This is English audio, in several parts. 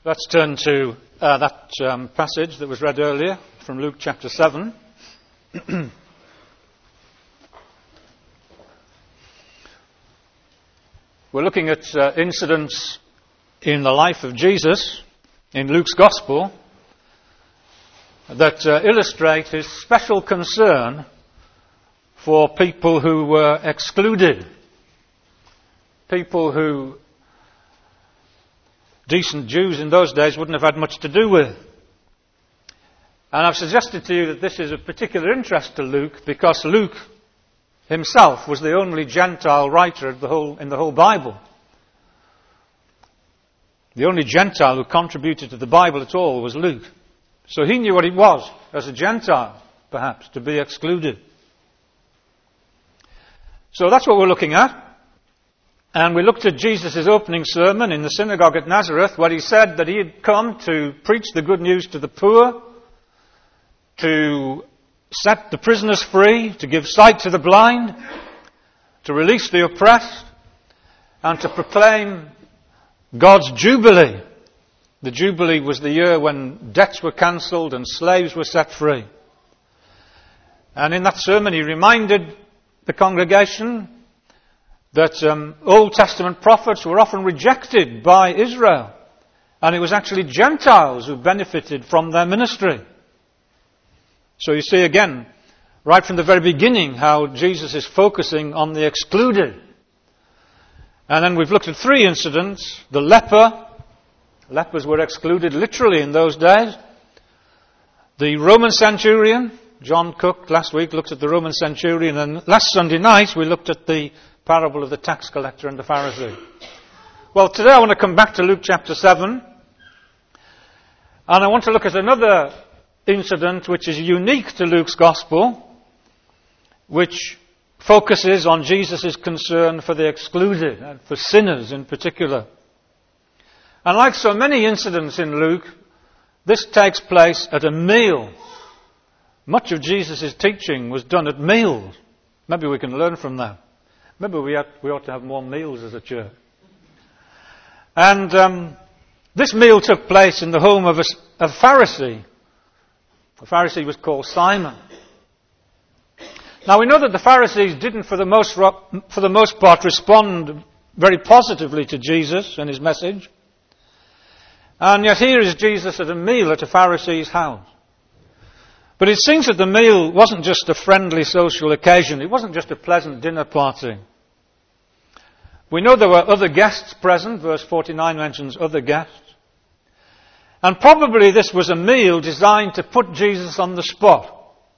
Let's turn to that passage that was read earlier from Luke chapter 7. We're looking at incidents in the life of Jesus in Luke's Gospel that illustrate his special concern for people who were excluded, people who decent Jews in those days wouldn't have had much to do with. And I've suggested to you that this is of particular interest to Luke because Luke himself was the only Gentile writer in the whole Bible. The only Gentile who contributed to the Bible at all was Luke. So he knew what it was, as a Gentile, perhaps, to be excluded. So that's what we're looking at. And we looked at Jesus' opening sermon in the synagogue at Nazareth, where he said that he had come to preach the good news to the poor, to set the prisoners free, to give sight to the blind, to release the oppressed, and to proclaim God's Jubilee. The Jubilee was the year when debts were cancelled and slaves were set free. And in that sermon he reminded the congregation that Old Testament prophets were often rejected by Israel, and it was actually Gentiles who benefited from their ministry. So you see again, right from the very beginning, how Jesus is focusing on the excluded. And then we've looked at three incidents. The leper. Lepers were excluded literally in those days. The Roman centurion. John Cook last week looked at the Roman centurion, and last Sunday night we looked at the parable of the tax collector and the Pharisee. Well, today I want to come back to Luke chapter 7, and I want to look at another incident which is unique to Luke's Gospel, which focuses on Jesus' concern for the excluded, and for sinners in particular. And like so many incidents in Luke, this takes place at a meal. Much of Jesus' teaching was done at meals. Maybe we can learn from that. Maybe we ought to have more meals as a church. And this meal took place in the home of a Pharisee. The Pharisee was called Simon. Now we know that the Pharisees didn't for the most part respond very positively to Jesus and his message. And yet here is Jesus at a meal at a Pharisee's house. But it seems that the meal wasn't just a friendly social occasion. It wasn't just a pleasant dinner party. We know there were other guests present. Verse 49 mentions other guests. And probably this was a meal designed to put Jesus on the spot.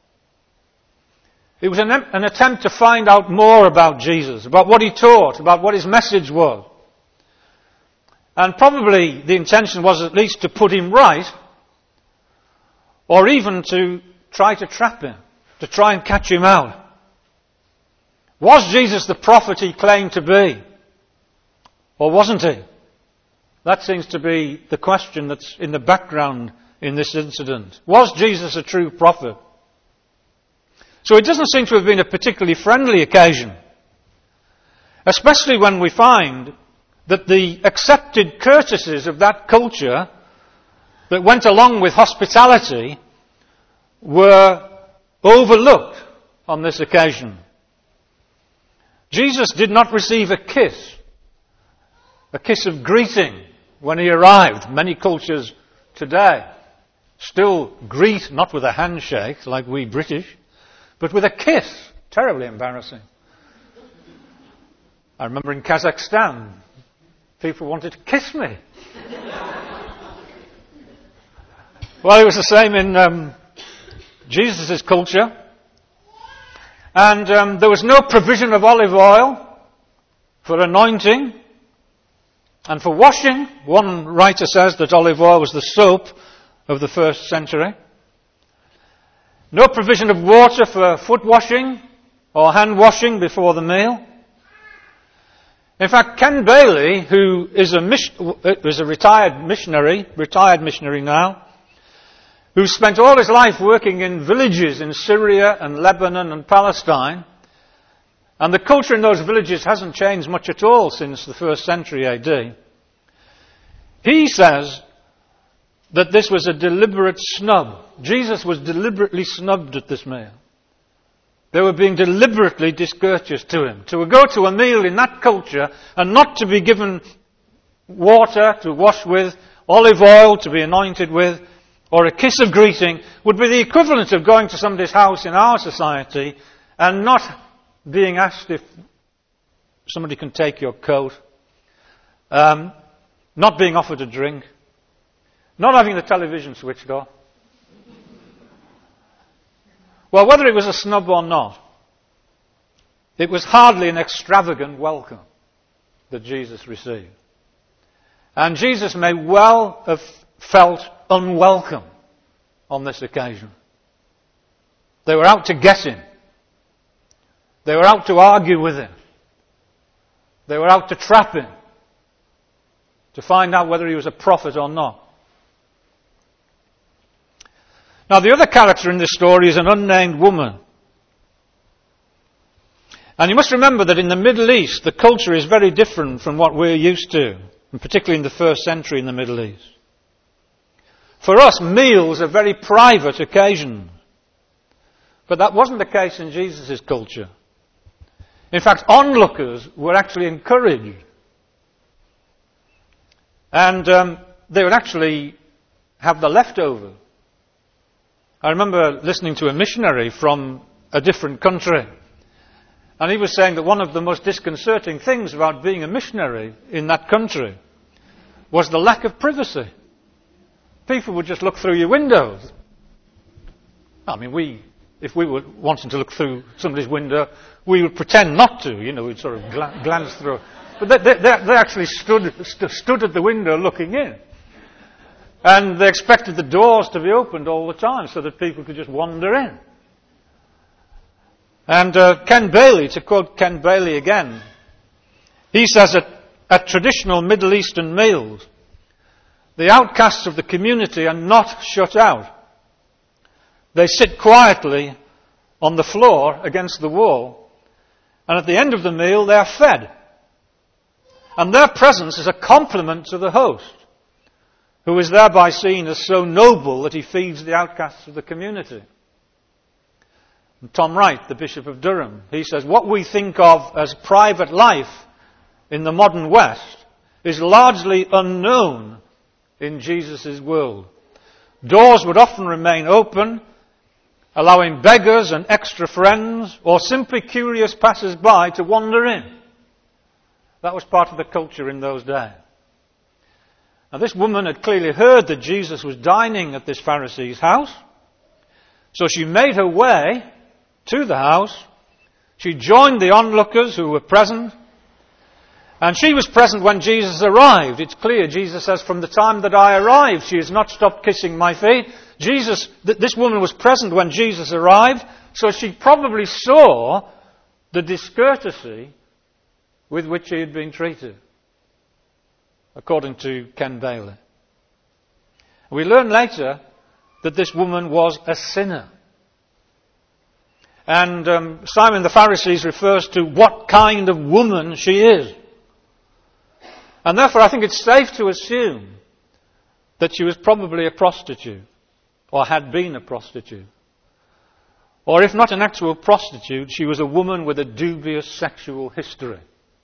It was an attempt to find out more about Jesus, about what he taught, about what his message was. And probably the intention was at least to put him right, or even to try to trap him, to try and catch him out. Was Jesus the prophet he claimed to be? Or wasn't he? That seems to be the question that's in the background in this incident. Was Jesus a true prophet? So it doesn't seem to have been a particularly friendly occasion, especially when we find that the accepted courtesies of that culture that went along with hospitality were overlooked on this occasion. Jesus did not receive a kiss of greeting when he arrived. Many cultures today still greet not with a handshake like we British, but with a kiss. Terribly embarrassing. I remember in Kazakhstan, people wanted to kiss me. Well, it was the same in Jesus' culture. And there was no provision of olive oil for anointing and for washing. One writer says that olive oil was the soap of the first century. No provision of water for foot washing or hand washing before the meal. In fact, Ken Bailey, who is a retired missionary now, who spent all his life working in villages in Syria and Lebanon and Palestine, and the culture in those villages hasn't changed much at all since the first century AD. He says that this was a deliberate snub. Jesus was deliberately snubbed at this meal. They were being deliberately discourteous to him. To go to a meal in that culture and not to be given water to wash with, olive oil to be anointed with, or a kiss of greeting would be the equivalent of going to somebody's house in our society and not being asked if somebody can take your coat, not being offered a drink, not having the television switched off. Well, whether it was a snub or not, it was hardly an extravagant welcome that Jesus received. And Jesus may well have felt unwelcome on this occasion. They were out to get him. They were out to argue with him. They were out to trap him, to find out whether he was a prophet or not. Now, the other character in this story is an unnamed woman. And you must remember that in the Middle East, the culture is very different from what we're used to, and particularly in the first century in the Middle East. For us, meals are very private occasions. But that wasn't the case in Jesus' culture. In fact, onlookers were actually encouraged. And they would actually have the leftovers. I remember listening to a missionary from a different country. And he was saying that one of the most disconcerting things about being a missionary in that country was the lack of privacy. People would just look through your windows. I mean, if we were wanting to look through somebody's window, we would pretend not to, we'd sort of glance through. But they actually stood at the window looking in. And they expected the doors to be opened all the time so that people could just wander in. And Ken Bailey, to quote Ken Bailey again, he says that at traditional Middle Eastern meals, the outcasts of the community are not shut out. They sit quietly on the floor against the wall, and at the end of the meal they are fed. And their presence is a compliment to the host, who is thereby seen as so noble that he feeds the outcasts of the community. And Tom Wright, the Bishop of Durham, he says, what we think of as private life in the modern West is largely unknown in Jesus' world. Doors would often remain open, allowing beggars and extra friends or simply curious passers-by to wander in. That was part of the culture in those days. Now, this woman had clearly heard that Jesus was dining at this Pharisee's house. So she made her way to the house. She joined the onlookers who were present. And she was present when Jesus arrived. It's clear, Jesus says, from the time that I arrived, she has not stopped kissing my feet. This woman was present when Jesus arrived. So she probably saw the discourtesy with which he had been treated, according to Ken Bailey. We learn later that this woman was a sinner. And Simon the Pharisee refers to what kind of woman she is. And therefore I think it's safe to assume that she was probably a prostitute, or had been a prostitute. Or if not an actual prostitute, she was a woman with a dubious sexual history.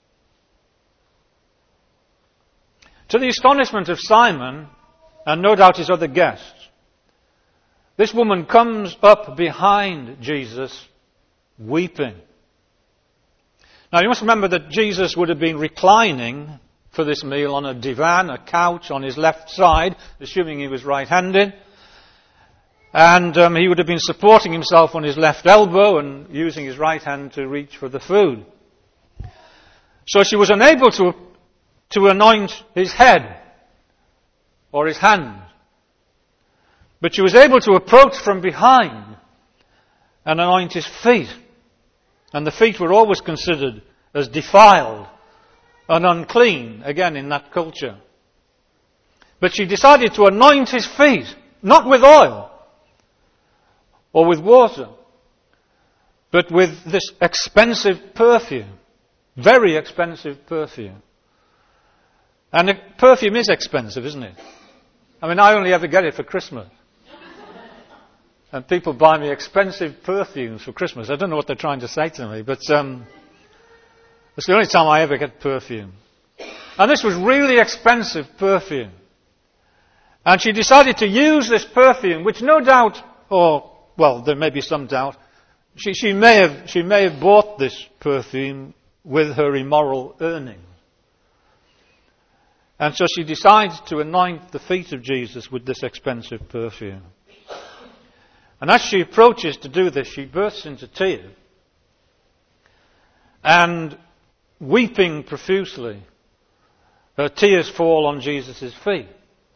To the astonishment of Simon, and no doubt his other guests, this woman comes up behind Jesus weeping. Now you must remember that Jesus would have been reclining for this meal on a divan, a couch on his left side, assuming he was right-handed. And he would have been supporting himself on his left elbow and using his right hand to reach for the food. So she was unable to anoint his head or his hand. But she was able to approach from behind and anoint his feet. And the feet were always considered as defiled and unclean, again in that culture. But she decided to anoint his feet, not with oil or with water, but with this expensive perfume, very expensive perfume. And perfume is expensive, isn't it? I mean, I only ever get it for Christmas. And people buy me expensive perfumes for Christmas. I don't know what they're trying to say to me, but it's the only time I ever get perfume. And this was really expensive perfume. And she decided to use this perfume, which no doubt, there may be some doubt, she may have bought this perfume with her immoral earnings. And so she decides to anoint the feet of Jesus with this expensive perfume. And as she approaches to do this, she bursts into tears. And weeping profusely, her tears fall on Jesus' feet.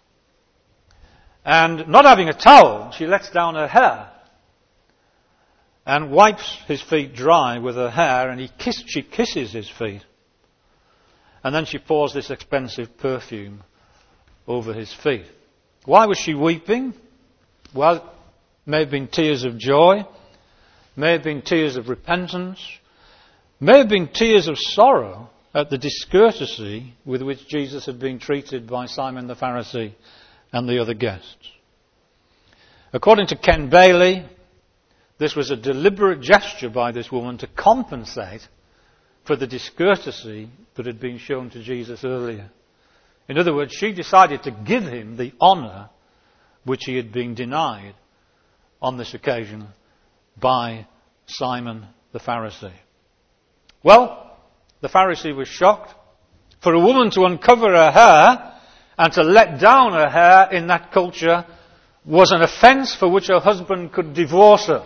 And not having a towel, she lets down her hair and wipes his feet dry with her hair, and she kisses his feet. And then she pours this expensive perfume over his feet. Why was she weeping? Well, it may have been tears of joy, may have been tears of repentance, may have been tears of sorrow at the discourtesy with which Jesus had been treated by Simon the Pharisee and the other guests. According to Ken Bailey, this was a deliberate gesture by this woman to compensate for the discourtesy that had been shown to Jesus earlier. In other words, she decided to give him the honour which he had been denied on this occasion by Simon the Pharisee. Well, the Pharisee was shocked. For a woman to uncover her hair and to let down her hair in that culture was an offence for which her husband could divorce her.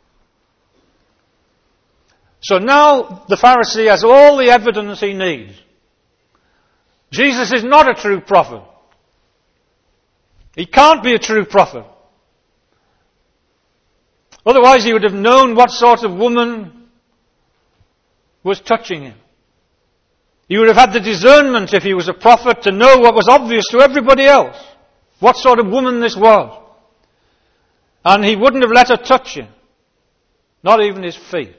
So now the Pharisee has all the evidence he needs. Jesus is not a true prophet. He can't be a true prophet. Otherwise he would have known what sort of woman was touching him. He would have had the discernment, if he was a prophet, to know what was obvious to everybody else. What sort of woman this was. And he wouldn't have let her touch him. Not even his feet.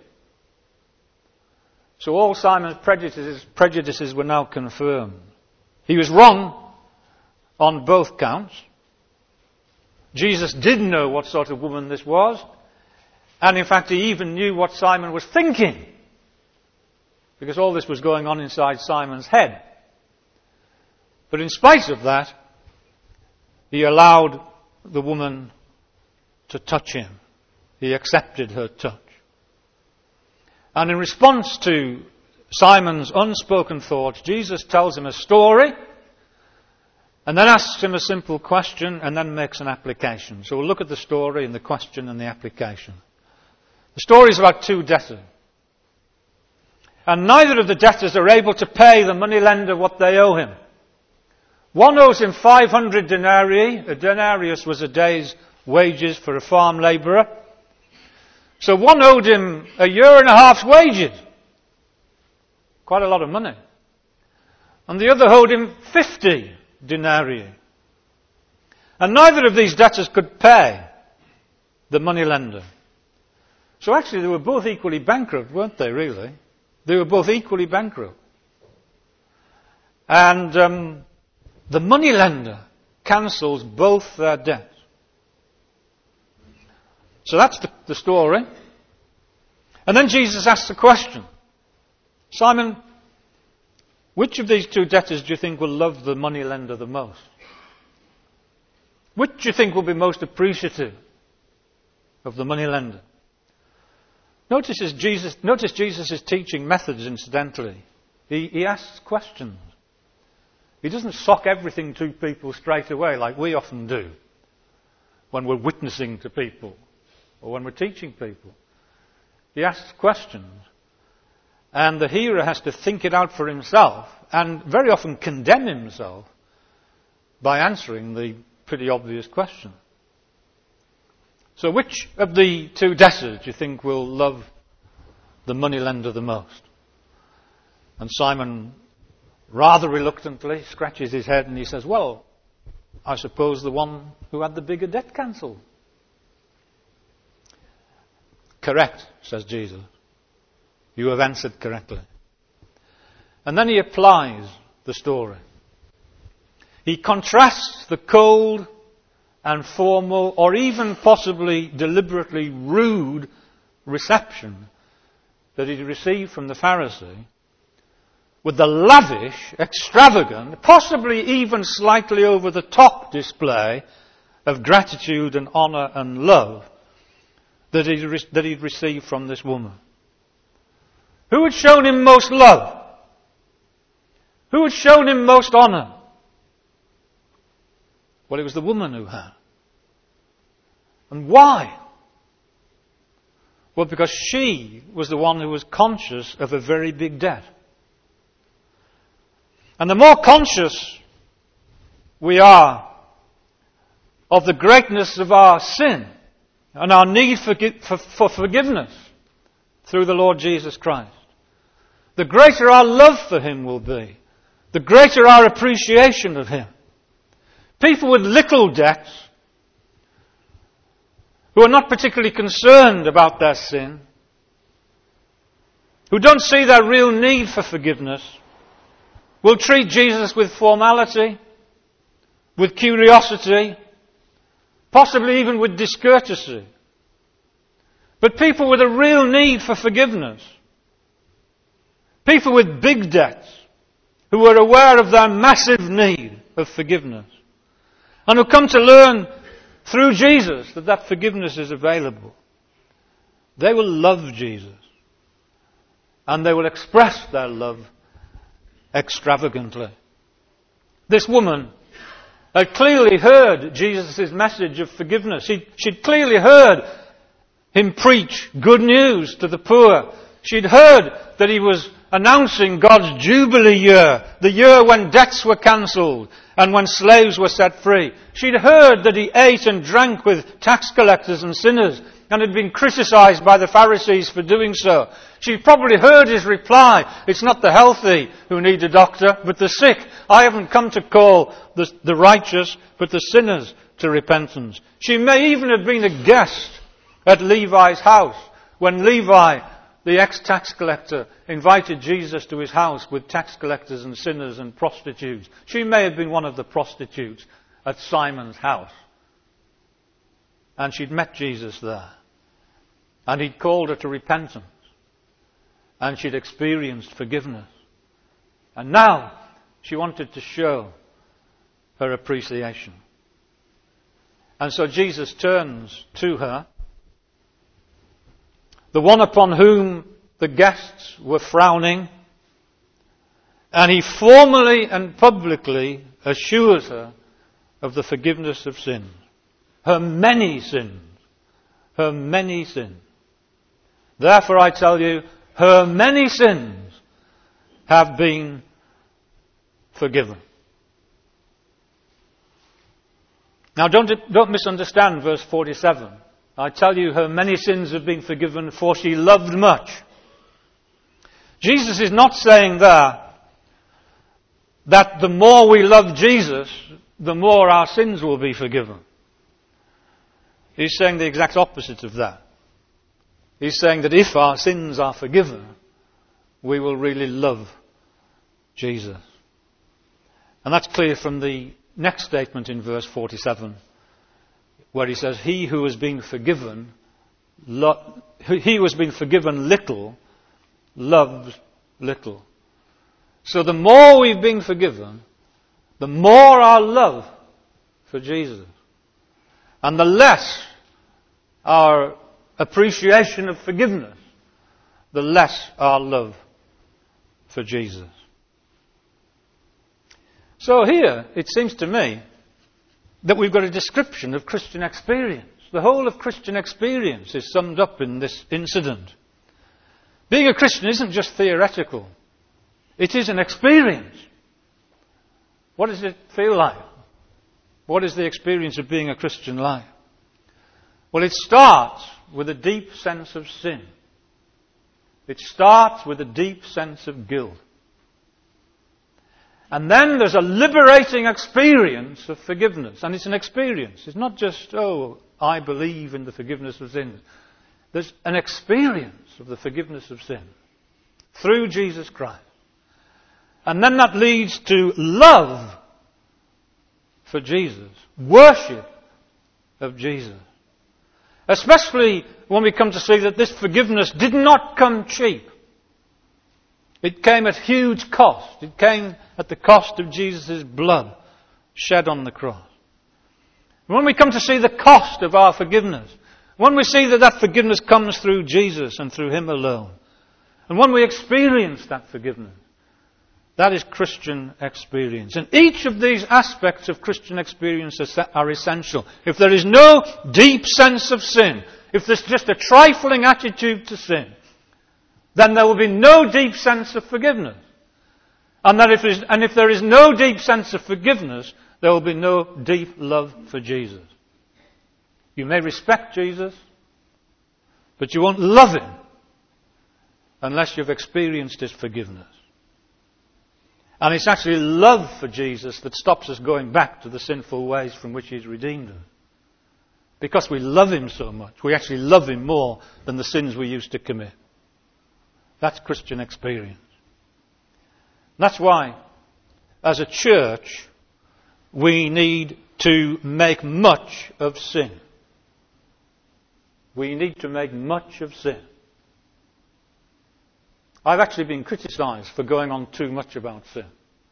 So all Simon's prejudices were now confirmed. He was wrong on both counts. Jesus did know what sort of woman this was. And in fact, he even knew what Simon was thinking. Because all this was going on inside Simon's head. But in spite of that, he allowed the woman to touch him. He accepted her touch. And in response to Simon's unspoken thoughts, Jesus tells him a story, and then asks him a simple question, and then makes an application. So we'll look at the story and the question and the application. The story is about two debtors. And neither of the debtors are able to pay the moneylender what they owe him. One owes him 500 denarii. A denarius was a day's wages for a farm labourer. So one owed him a year and a half's wages. Quite a lot of money. And the other owed him 50 denarii. And neither of these debtors could pay the moneylender. So actually they were both equally bankrupt, weren't they, really? They were both equally bankrupt. And the moneylender cancels both their debts. So that's the story. And then Jesus asks a question. Simon, which of these two debtors do you think will love the moneylender the most? Which do you think will be most appreciative of the moneylender? Notice Jesus' teaching methods, incidentally. He asks questions. He doesn't sock everything to people straight away like we often do when we're witnessing to people or when we're teaching people. He asks questions, and the hearer has to think it out for himself and very often condemn himself by answering the pretty obvious question. So which of the two debtors do you think will love the moneylender the most? And Simon, rather reluctantly, scratches his head and he says, well, I suppose the one who had the bigger debt cancelled. Correct, says Jesus. You have answered correctly. And then he applies the story. He contrasts the cold and formal, or even possibly deliberately rude reception that he received from the Pharisee with the lavish, extravagant, possibly even slightly over the top display of gratitude and honour and love that he'd received from this woman. Who had shown him most love? Who had shown him most honour? Well, it was the woman who had. And why? Well, because she was the one who was conscious of a very big debt. And the more conscious we are of the greatness of our sin and our need for forgiveness through the Lord Jesus Christ, the greater our love for Him will be, the greater our appreciation of Him. People with little debts, who are not particularly concerned about their sin, who don't see their real need for forgiveness, will treat Jesus with formality, with curiosity, possibly even with discourtesy. But people with a real need for forgiveness, people with big debts, who are aware of their massive need of forgiveness, and who come to learn through Jesus that forgiveness is available, they will love Jesus. And they will express their love extravagantly. This woman had clearly heard Jesus' message of forgiveness. She'd clearly heard Him preach good news to the poor. She'd heard that He was announcing God's Jubilee year, the year when debts were cancelled and when slaves were set free. She'd heard that He ate and drank with tax collectors and sinners and had been criticised by the Pharisees for doing so. She'd probably heard His reply, it's not the healthy who need a doctor, but the sick. I haven't come to call the righteous, but the sinners to repentance. She may even have been a guest at Levi's house when Levi, the ex-tax collector, invited Jesus to his house with tax collectors and sinners and prostitutes. She may have been one of the prostitutes at Simon's house. And she'd met Jesus there. And He'd called her to repentance. And she'd experienced forgiveness. And now she wanted to show her appreciation. And so Jesus turns to her, the one upon whom the guests were frowning, and He formally and publicly assures her of the forgiveness of sins. Her many sins. Her many sins. Therefore I tell you, her many sins have been forgiven. Now don't misunderstand verse 47. I tell you, her many sins have been forgiven, for she loved much. Jesus is not saying there that the more we love Jesus, the more our sins will be forgiven. He's saying the exact opposite of that. He's saying that if our sins are forgiven, we will really love Jesus. And that's clear from the next statement in verse 47, where he says, he who has been forgiven little, loves little. So the more we've been forgiven, the more our love for Jesus. And the less our appreciation of forgiveness, the less our love for Jesus. So here, it seems to me that we've got a description of Christian experience. The whole of Christian experience is summed up in this incident. Being a Christian isn't just theoretical. It is an experience. What does it feel like? What is the experience of being a Christian like? Well, it starts with a deep sense of sin. It starts with a deep sense of guilt. And then there's a liberating experience of forgiveness. And it's an experience. It's not just, I believe in the forgiveness of sins. There's an experience of the forgiveness of sin through Jesus Christ. And then that leads to love for Jesus. Worship of Jesus. Especially when we come to see that this forgiveness did not come cheap. It came at huge cost. It came at the cost of Jesus' blood shed on the cross. When we come to see the cost of our forgiveness, when we see that that forgiveness comes through Jesus and through Him alone, and when we experience that forgiveness, that is Christian experience. And each of these aspects of Christian experience are essential. If there is no deep sense of sin, if there's just a trifling attitude to sin, then there will be no deep sense of forgiveness. And if there is no deep sense of forgiveness, there will be no deep love for Jesus. You may respect Jesus, but you won't love Him unless you've experienced His forgiveness. And it's actually love for Jesus that stops us going back to the sinful ways from which He's redeemed us. Because we love Him so much, we actually love Him more than the sins we used to commit. That's Christian experience. That's why, as a church, we need to make much of sin. We need to make much of sin. I've actually been criticised for going on too much about sin.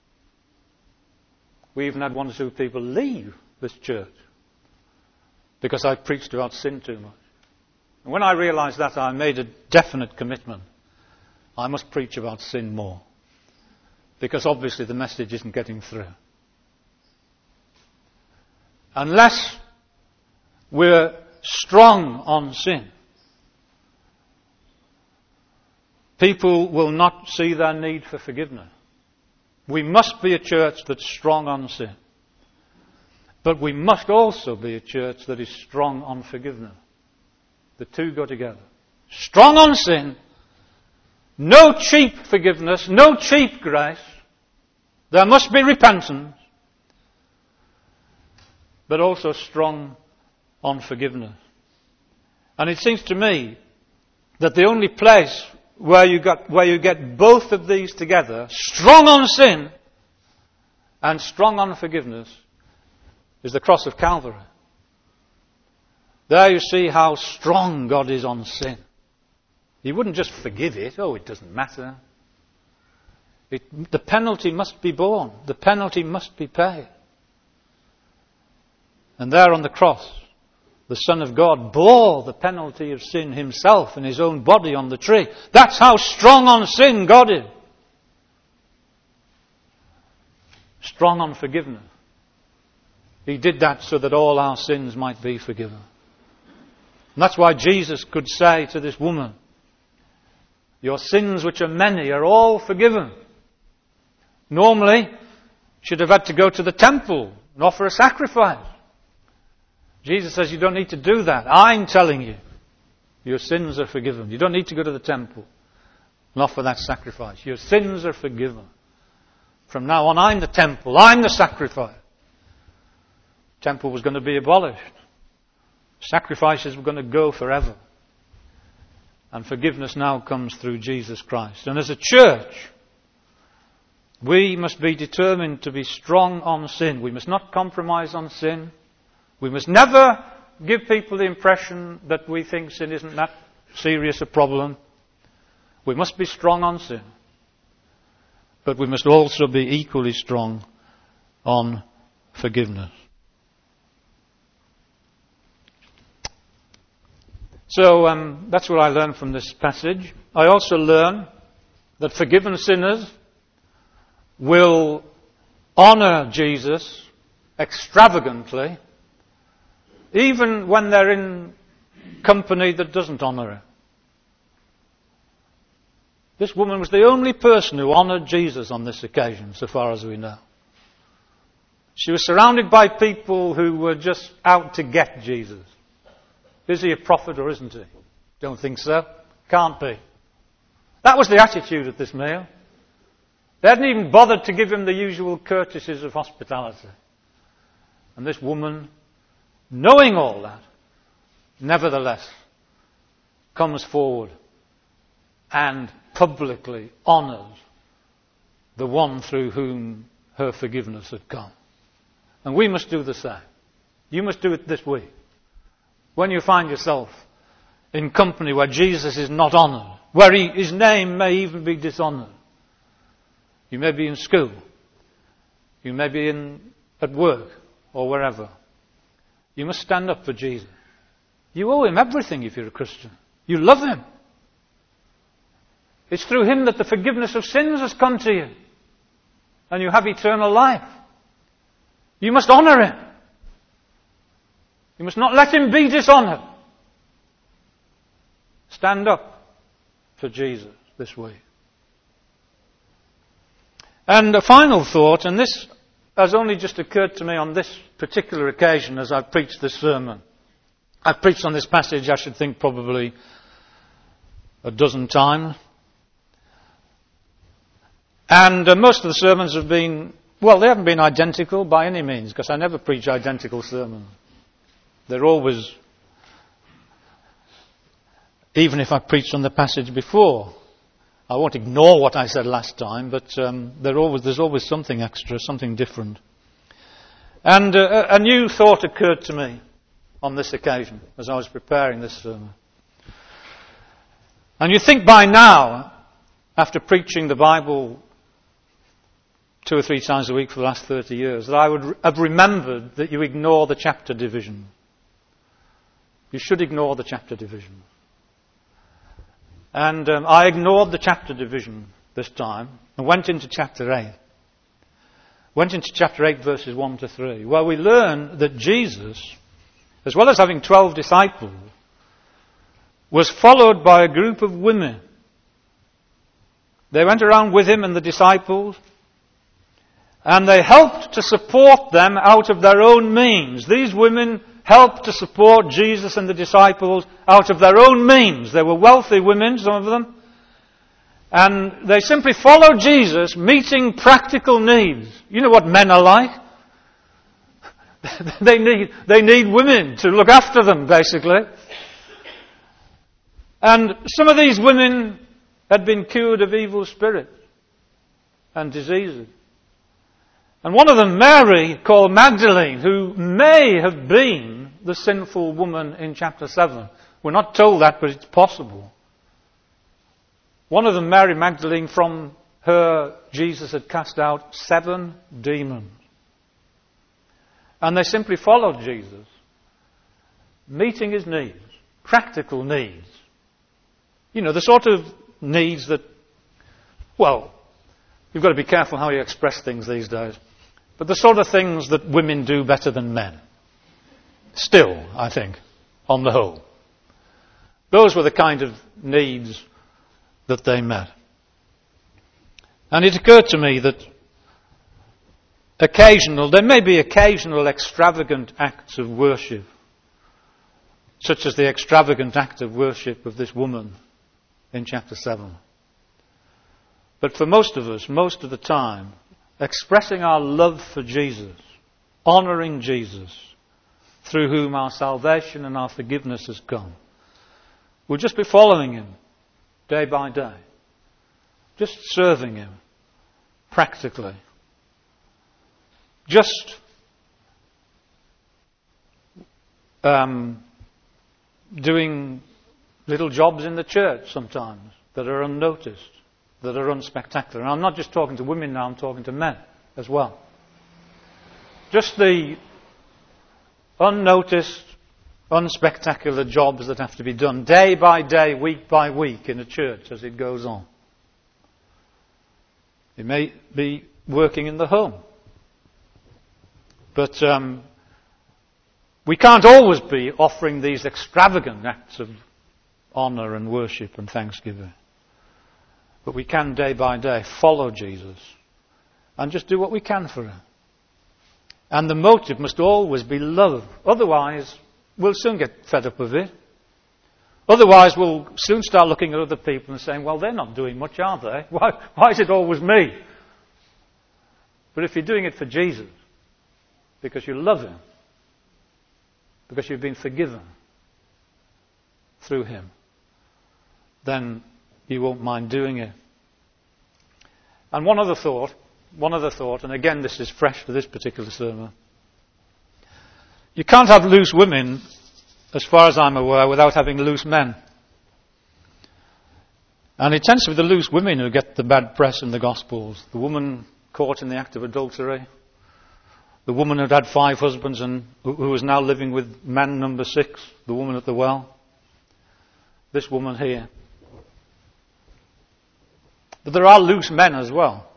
We even had one or two people leave this church because I preached about sin too much. And when I realised that, I made a definite commitment. I must preach about sin more. Because obviously the message isn't getting through. Unless we're strong on sin, people will not see their need for forgiveness. We must be a church that's strong on sin. But we must also be a church that is strong on forgiveness. The two go together. Strong on sin, no cheap forgiveness, no cheap grace. There must be repentance, but also strong on forgiveness. And it seems to me that the only place where you get both of these together, strong on sin and strong on forgiveness, is the cross of Calvary. There you see how strong God is on sin. He wouldn't just forgive it. Oh, it doesn't matter. The penalty must be borne. The penalty must be paid. And there on the cross, the Son of God bore the penalty of sin Himself in His own body on the tree. That's how strong on sin God is. Strong on forgiveness. He did that so that all our sins might be forgiven. And that's why Jesus could say to this woman, "Your sins, which are many, are all forgiven." Normally, she'd have had to go to the temple and offer a sacrifice. Jesus says, you don't need to do that. I'm telling you, your sins are forgiven. You don't need to go to the temple and offer that sacrifice. Your sins are forgiven. From now on, I'm the temple. I'm the sacrifice. The temple was going to be abolished. Sacrifices were going to go forever. And forgiveness now comes through Jesus Christ. And as a church, we must be determined to be strong on sin. We must not compromise on sin. We must never give people the impression that we think sin isn't that serious a problem. We must be strong on sin. But we must also be equally strong on forgiveness. So that's what I learned from this passage. I also learn that forgiven sinners will honour Jesus extravagantly, even when they're in company that doesn't honour Him. This woman was the only person who honoured Jesus on this occasion, so far as we know. She was surrounded by people who were just out to get Jesus. Is He a prophet or isn't He? Don't think so. Can't be. That was the attitude at this meal. They hadn't even bothered to give Him the usual courtesies of hospitality. And this woman, knowing all that, nevertheless comes forward and publicly honours the one through whom her forgiveness had come. And we must do the same. You must do it this week. When you find yourself in company where Jesus is not honoured, where his name may even be dishonoured. You may be in school. You may be at work or wherever. You must stand up for Jesus. You owe him everything if you're a Christian. You love him. It's through him that the forgiveness of sins has come to you. And you have eternal life. You must honour him. You must not let him be dishonoured. Stand up for Jesus this week. And a final thought, and this has only just occurred to me on this particular occasion as I've preached this sermon. I've preached on this passage, I should think, probably a dozen times. And most of the sermons have been, well, they haven't been identical by any means, because I never preach identical sermons. They're always, even if I preached on the passage before, I won't ignore what I said last time, but there's always something extra, something different. And a new thought occurred to me on this occasion as I was preparing this sermon. And you think by now, after preaching the Bible 2 or 3 times a week for the last 30 years, that I would have remembered that you ignore the chapter division. You should ignore the chapter division. And I ignored the chapter division this time and went into chapter 8. Went into chapter 8 verses 1 to 3, where we learn that Jesus, as well as having 12 disciples, was followed by a group of women. They went around with him and the disciples, and they helped to support them out of their own means. These women helped to support Jesus and the disciples out of their own means. They were wealthy women, some of them. And they simply followed Jesus, meeting practical needs. You know what men are like. They need women to look after them, basically. And some of these women had been cured of evil spirits and diseases. And one of them, Mary, called Magdalene, who may have been the sinful woman in chapter 7. We're not told that, but it's possible. One of them, Mary Magdalene, from her, Jesus had cast out 7 demons. And they simply followed Jesus, meeting his needs, practical needs. You know, the sort of needs that, well, you've got to be careful how you express things these days. But the sort of things that women do better than men. Still, I think, on the whole. Those were the kind of needs that they met. And it occurred to me that there may be occasional extravagant acts of worship, such as the extravagant act of worship of this woman in chapter 7. But for most of us, most of the time, expressing our love for Jesus, honouring Jesus, through whom our salvation and our forgiveness has come, we'll just be following him day by day, just serving him practically, just doing little jobs in the church sometimes that are unnoticed, that are unspectacular. And I'm not just talking to women now, I'm talking to men as well. Just the unnoticed, unspectacular jobs that have to be done day by day, week by week in a church as it goes on. It may be working in the home. But we can't always be offering these extravagant acts of honour and worship and thanksgiving. But we can day by day follow Jesus and just do what we can for him. And the motive must always be love. Otherwise, we'll soon get fed up with it. Otherwise, we'll soon start looking at other people and saying, well, they're not doing much, are they? Why is it always me? But if you're doing it for Jesus, because you love him, because you've been forgiven through him, then you won't mind doing it. And one other thought, and again this is fresh for this particular sermon. You can't have loose women, as far as I'm aware, without having loose men. And it tends to be the loose women who get the bad press in the Gospels. The woman caught in the act of adultery. The woman who'd had 5 husbands and who is now living with man number 6. The woman at the well. This woman here. But there are loose men as well.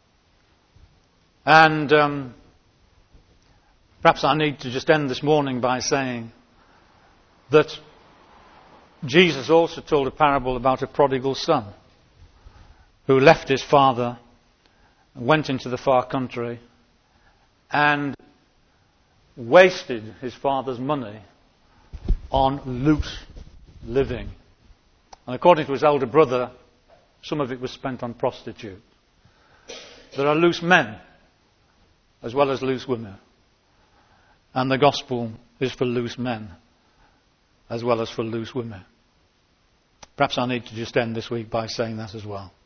And perhaps I need to just end this morning by saying that Jesus also told a parable about a prodigal son who left his father and went into the far country and wasted his father's money on loose living. And according to his elder brother, some of it was spent on prostitutes. There are loose men as well as loose women. And the gospel is for loose men as well as for loose women. Perhaps I need to just end this week by saying that as well.